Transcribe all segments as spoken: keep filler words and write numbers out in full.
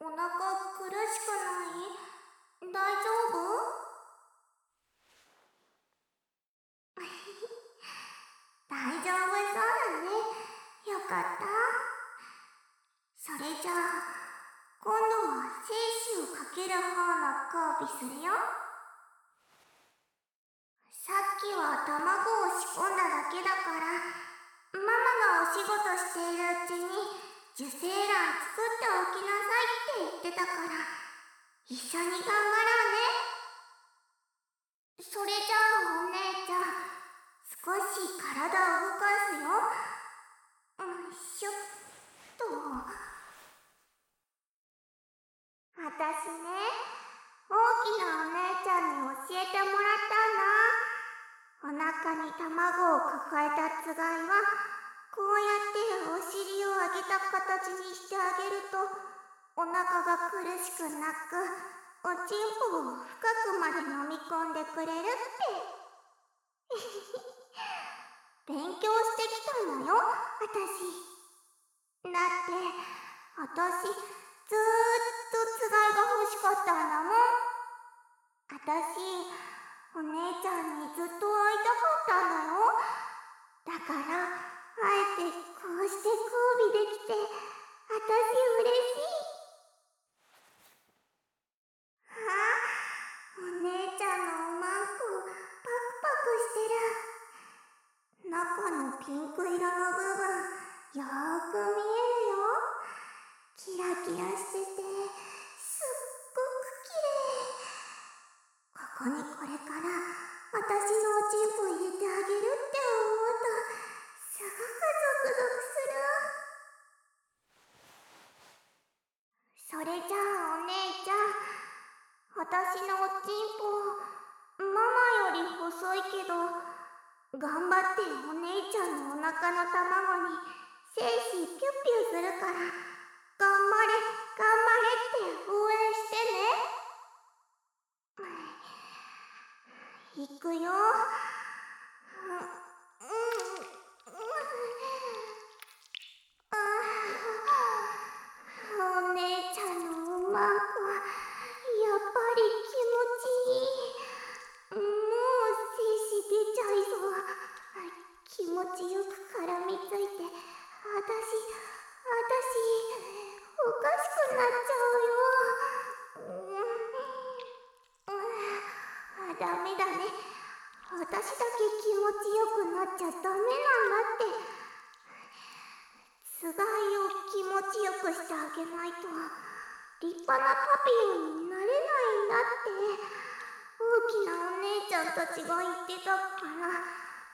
お腹苦しくない？大丈夫？大丈夫そうだね。よかった。それじゃあ、今度は精子をかける方の交尾するよ。さっきは卵を仕込んだだけだから、ママがお仕事しているうちに受精卵作っておきなさいって言ってたから、一緒に頑張ろうね。それじゃあお姉ちゃん、少し体を動かすよ。うんしょっと。あたしね、大きなお姉ちゃんに教えてもらったんだ。お腹に卵を抱えたつがいは、こうやってお尻を上げた形にしてあげると、お腹が苦しくなく、おちんぽを深くまで飲み込んでくれるって。勉強してきたのよ、あたし。だって、あたし、ずーっとつがいが欲しかったんだもん。あたし、お姉ちゃんにずっと会いたかったんだよ。だから、あえてこうして交尾できて、あたし嬉しい。あ、お姉ちゃんのおまんこ、パクパクしてる。中のピンク色の部分、よーく見えるよ。キラキラしてて、すっごくきれい。ここにこれから私のおちんぽ入れてあげるって思うと、すごくゾクゾクする。それじゃあお姉ちゃん、私のおちんぽ、ママより細いけど、頑張ってお姉ちゃんのお腹の卵に精子ピュッピュするから、頑張れ頑張れって応援してね。いくよ。お姉ちゃんのおまんこ、やっぱり気持ちいい。もう精子出ちゃいそう。気持ちよく絡みついて、あたし、あたし、おかしくなっちゃうよ。あ、ダメだね。あたしだけ気持ちよくなっちゃダメなんだって。つがいを気持ちよくしてあげないと、立派なパピヨンになれないんだって、大きなお姉ちゃんたちが言ってたから。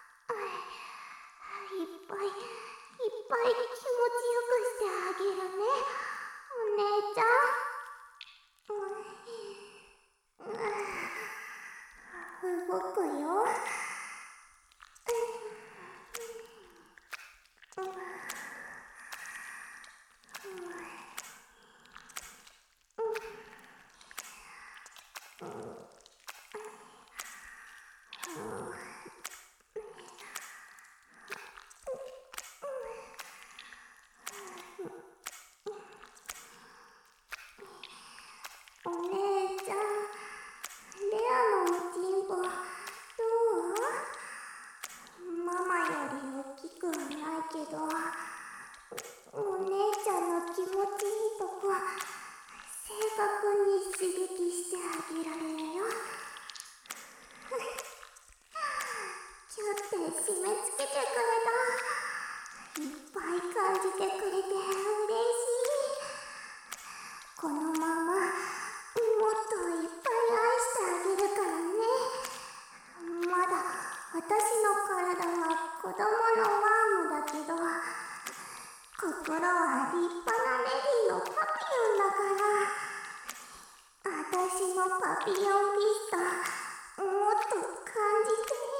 いっぱいいっぱい気持ちよくしてあげるね、お姉ちゃん。動くよ。お姉ちゃん、レアのおちんぽ、どう？ママより大きくはないけど、お姉ちゃんの気持ちいいとこ、正確に刺激してあげられるよ。キュって締め付けてくれた。いっぱい感じてくれて嬉しい。このまま、もっといっぱい愛してあげるからね。まだ私の体は子供のワームだけど、心は立派なレディのパピヨンだから、私のパピヨンビスタ、もっと感じてね。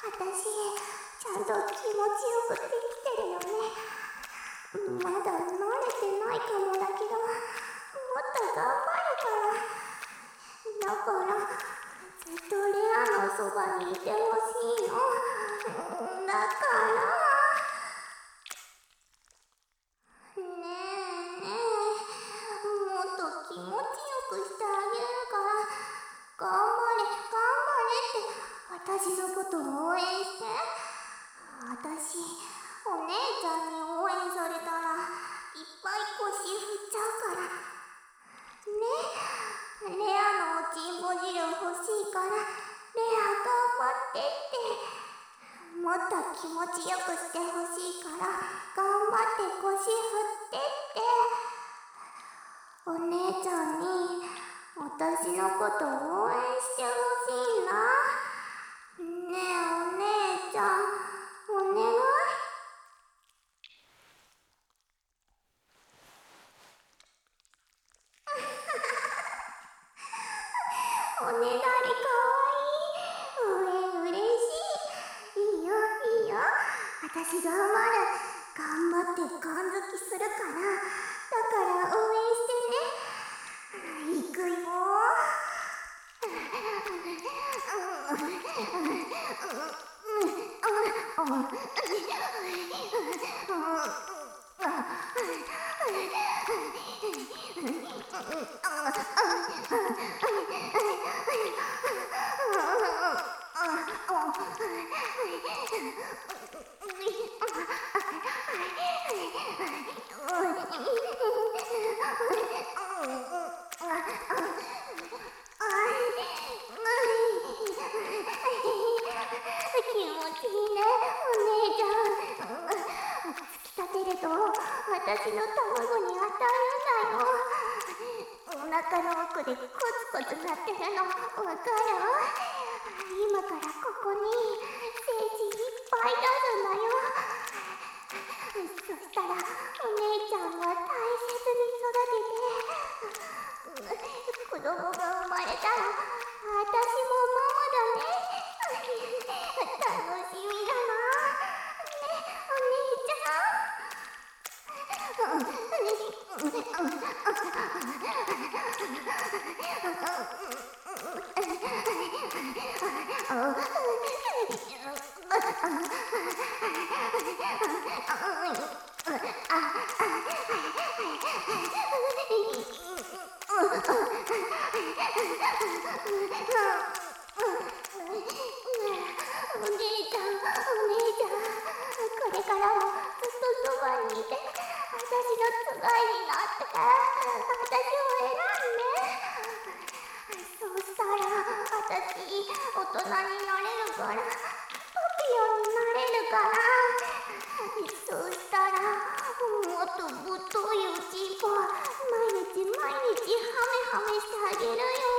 私ちゃんと気持ちよくできてるよね。まだ慣れてないかもだけど、もっと頑張るから。だからずっとレアのそばにいてほしいの。だからねえねえ、もっと気持ちよくしてあげるから、頑張れ頑張れって私のこと応援して。私お姉ちゃんに応援されたらいっぱい腰振っちゃうからね。レアのおちんぼ汁欲しいから、レア頑張ってって。もっと気持ちよくしてほしいから頑張って腰振ってって。お姉ちゃんに私のこと応援してほしいな。ねえお姉ちゃん、お願い。おねだりかわいい。応援うれしい。いいよいいよ、私頑張る。頑張って感づきするから。だから応援してね。いくよ。気持ちいいねお姉ちゃん。突き立てると私の卵に当たるんだよ。お腹の奥でコツコツなってるのわかる？今からここに精子いっぱい出すんだよ。そしたらお姉ちゃんが大切に育てて、子供が生まれたら私もママだね。楽しみだな。ね、お姉ちゃん。お姉ちゃん、お姉ちゃん、これからもずっとそばにいて、私のつがいになって私を選んで。そうしたら私大人になれるから、パピヨンになれるから。そうしたらもっとぶっといおちんぽ毎日毎日ハメハメしてあげるよ。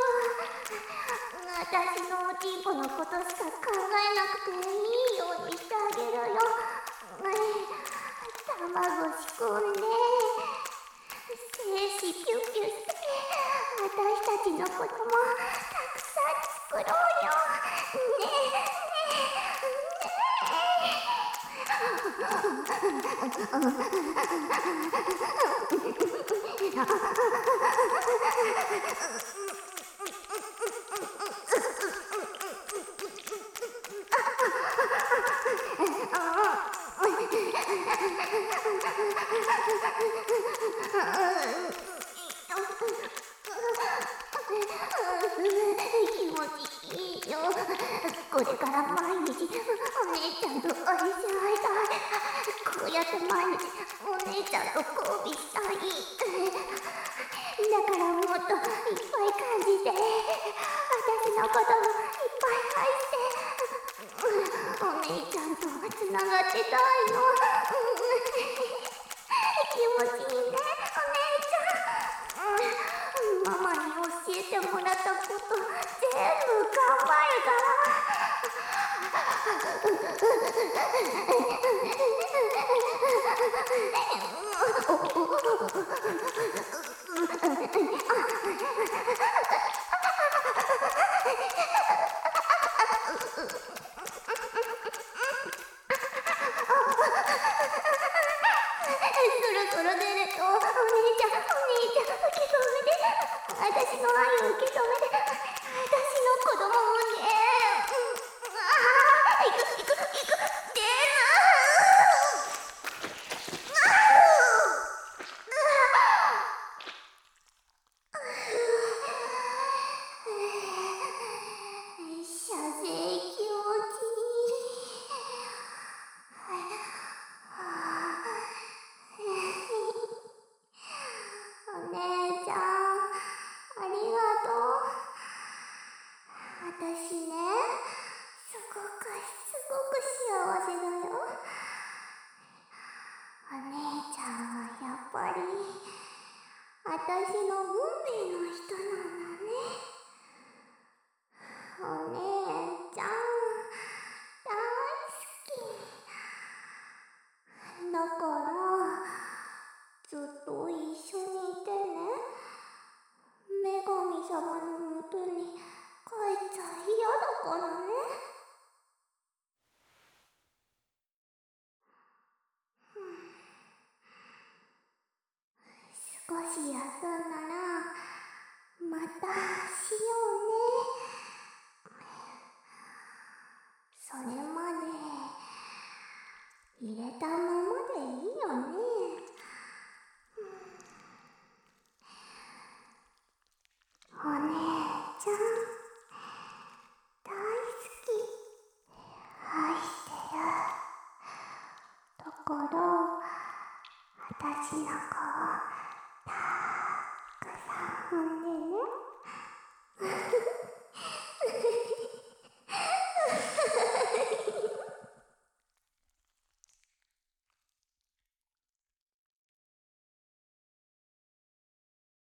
私のおちんぽのことしか考えなくていいようにしてあげるよ。卵仕込んで精子ピュピュして私たちの子供たくさん作ろうよ。ねえね気持ちいいよ。これから毎日お姉ちゃんと愛し合いたい。こうやって毎日お姉ちゃんと交尾したい。だからもっといっぱい感じて、私のこともいっぱい愛して、お姉ちゃんとつながってたいの。気持ちいいねお姉ちゃん。ママに教えてもらったこと全部頑張るから。 せだよ。お姉ちゃんはやっぱり私の運命の人なんだね。お姉ちゃん大好きだからずっと一緒にいてね。女神様のもとに帰っちゃ嫌だからね。少し休んだらまたしようね。それまで入れたままでいいよね。お姉ちゃん大好き、愛してる。だから私の子をたくさん産ん